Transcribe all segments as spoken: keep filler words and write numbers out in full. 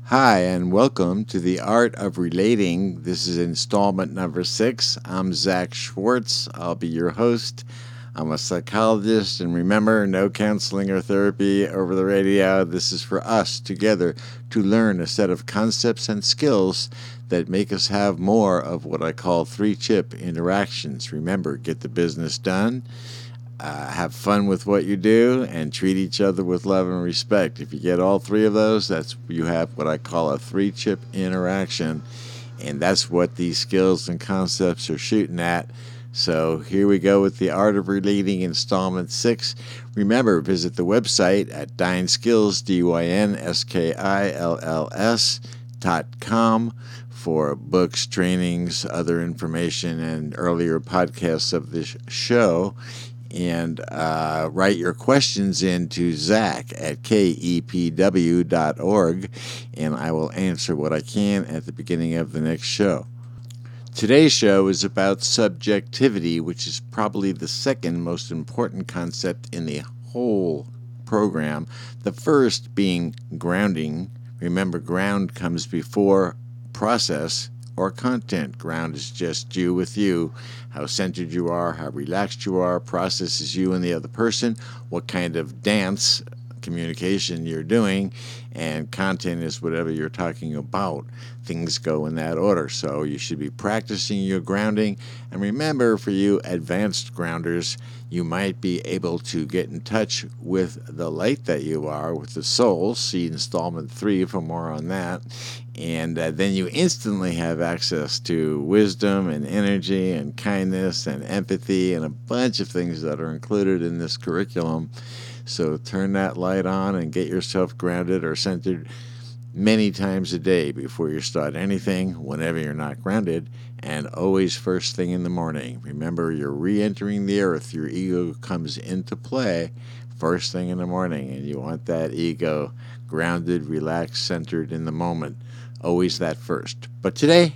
Hi, and welcome to The Art of Relating. This is installment number six. I'm Zach Schwartz. I'll be your host. I'm a psychologist, and remember, no counseling or therapy over the radio. This is for us together to learn a set of concepts and skills that make us have more of what I call three chip interactions. Remember, get the business done, uh, have fun with what you do, and treat each other with love and respect. If you get all three of those, that's you have what I call a three chip interaction, and that's what these skills and concepts are shooting at. So here we go with the Art of Relating installment six. Remember, visit the website at dynskills, D Y N S K I L L S dot com for books, trainings, other information, and earlier podcasts of this show. And uh, write your questions in to Zach at K E P W dot org, and I will answer what I can at the beginning of the next show. Today's show is about subjectivity, which is probably the second most important concept in the whole program. The first being grounding. Remember, ground comes before process or content. Ground is just you with you, how centered you are, how relaxed you are. Process is you and the other person, what kind of dance communication you're doing, and content is whatever you're talking about. Things go in that order. So you should be practicing your grounding. And remember, for you advanced grounders, you might be able to get in touch with the light that you are, with the soul. See installment three for more on that. And uh, then you instantly have access to wisdom and energy and kindness and empathy and a bunch of things that are included in this curriculum. So turn that light on and get yourself grounded or centered many times a day before you start anything, whenever you're not grounded, and always first thing in the morning. Remember, you're re-entering the earth. Your ego comes into play first thing in the morning, and you want that ego grounded, relaxed, centered in the moment. Always that first. But today,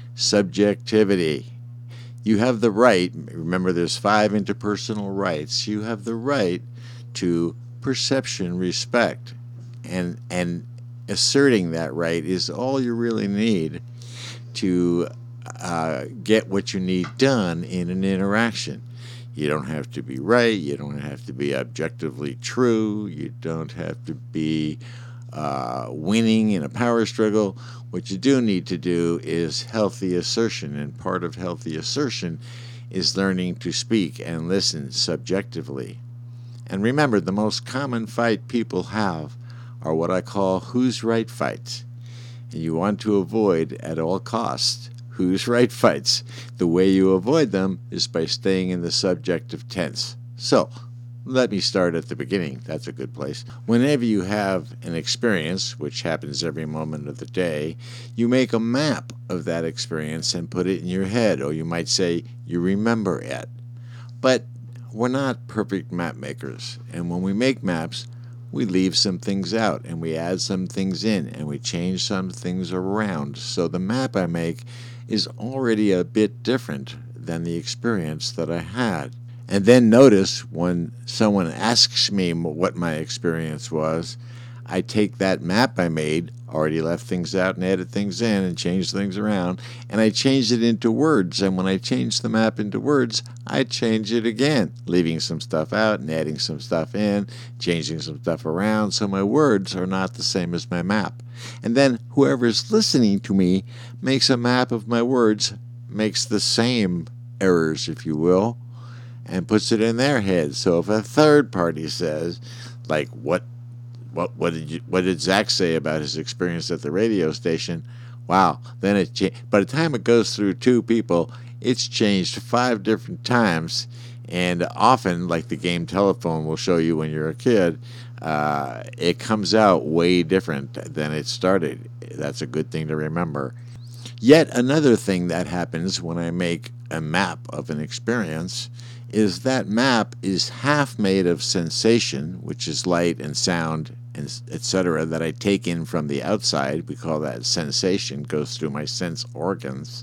subjectivity. You have the right, remember there's five interpersonal rights, you have the right to perception respect, and and asserting that right is all you really need to uh, get what you need done in an interaction. You don't have to be right, you don't have to be objectively true, you don't have to be uh, winning in a power struggle. What you do need to do is healthy assertion, and part of healthy assertion is learning to speak and listen subjectively. And remember, the most common fight people have are what I call who's right fights. And you want to avoid at all costs who's right fights. The way you avoid them is by staying in the subjective tense. So, let me start at the beginning. That's a good place. Whenever you have an experience, which happens every moment of the day, you make a map of that experience and put it in your head, or you might say you remember it. But we're not perfect map makers, and when we make maps, we leave some things out, and we add some things in, and we change some things around. So the map I make is already a bit different than the experience that I had. And then notice when someone asks me what my experience was, I take that map I made, already left things out and added things in and changed things around, and I changed it into words. And when I change the map into words, I change it again, leaving some stuff out and adding some stuff in, changing some stuff around, so my words are not the same as my map. And then whoever's listening to me makes a map of my words, makes the same errors, if you will, and puts it in their head. So if a third party says, like, what What what did you, what did Zach say about his experience at the radio station? Wow! Then it cha- by the time it goes through two people, it's changed five different times, and often, like the game telephone will show you when you're a kid, uh, it comes out way different than it started. That's a good thing to remember. Yet another thing that happens when I make a map of an experience is that map is half made of sensation, which is light and sound, and et cetera, that I take in from the outside. We call that sensation, goes through my sense organs,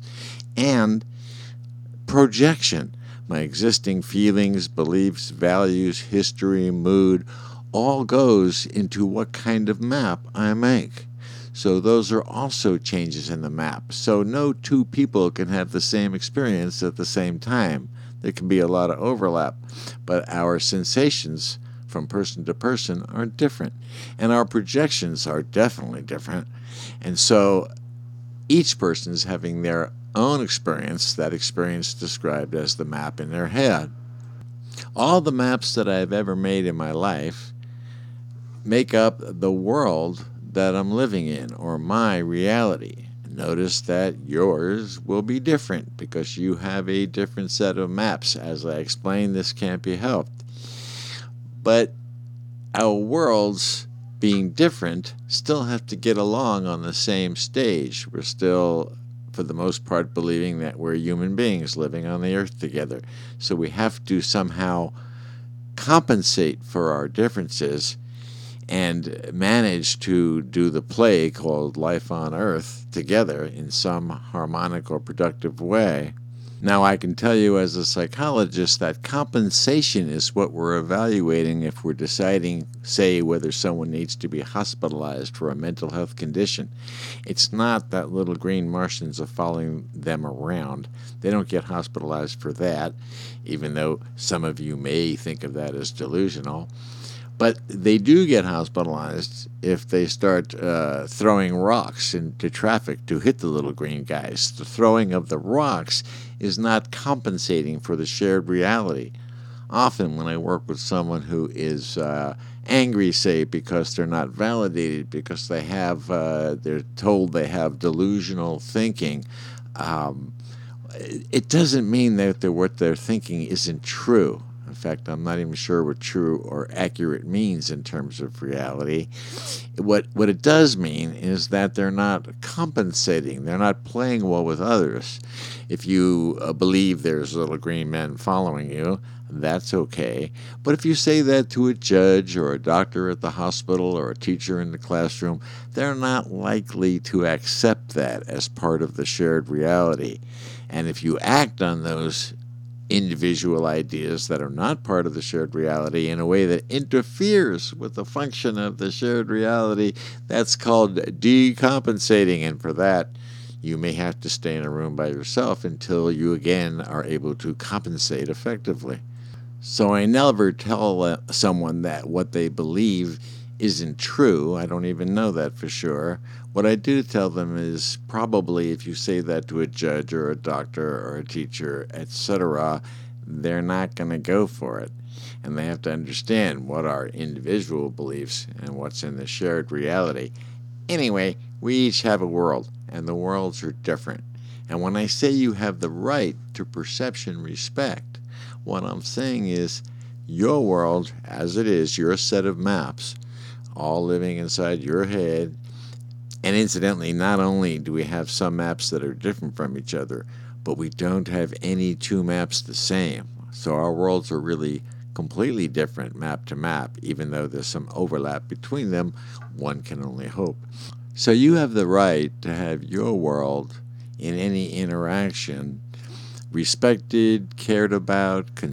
and projection, my existing feelings, beliefs, values, history, mood, all goes into what kind of map I make. So those are also changes in the map. So no two people can have the same experience at the same time. There can be a lot of overlap, but our sensations from person to person are different, and our projections are definitely different. And so each person is having their own experience, that experience described as the map in their head. All the maps that I've ever made in my life make up the world that I'm living in, or my reality. Notice that yours will be different because you have a different set of maps. As I explained, this can't be helped. But our worlds, being different, still have to get along on the same stage. We're still, for the most part, believing that we're human beings living on the earth together. So we have to somehow compensate for our differences and manage to do the play called life on earth together in some harmonic or productive way. Now, I can tell you as a psychologist that compensation is what we're evaluating if we're deciding, say, whether someone needs to be hospitalized for a mental health condition. It's not that little green Martians are following them around. They don't get hospitalized for that, even though some of you may think of that as delusional. But they do get hospitalized if they start uh, throwing rocks into traffic to hit the little green guys. The throwing of the rocks is not compensating for the shared reality. Often when I work with someone who is uh, angry, say, because they're not validated, because they have, uh, they're told they have delusional thinking, um, it doesn't mean that they're, what they're thinking isn't true. In fact, I'm not even sure what true or accurate means in terms of reality. What what it does mean is that they're not compensating. They're not playing well with others. If you uh, believe there's little green men following you, that's okay. But if you say that to a judge or a doctor at the hospital or a teacher in the classroom, they're not likely to accept that as part of the shared reality. And if you act on those individual ideas that are not part of the shared reality in a way that interferes with the function of the shared reality, that's called decompensating. And for that, you may have to stay in a room by yourself until you again are able to compensate effectively. So I never tell uh, someone that what they believe isn't true. I don't even know that for sure. What I do tell them is probably if you say that to a judge or a doctor or a teacher, et cetera, they're not going to go for it. And they have to understand what are individual beliefs and what's in the shared reality. Anyway, we each have a world, and the worlds are different. And when I say you have the right to perception respect, what I'm saying is your world, as it is, your set of maps, all living inside your head. And incidentally, not only do we have some maps that are different from each other, but we don't have any two maps the same. So our worlds are really completely different map to map, even though there's some overlap between them, one can only hope. So you have the right to have your world in any interaction respected, cared about,